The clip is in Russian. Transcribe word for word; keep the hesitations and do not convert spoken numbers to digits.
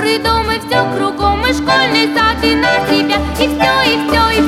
Горы, дом и все кругом, и школьный сад, и на тебя. И все, и все, и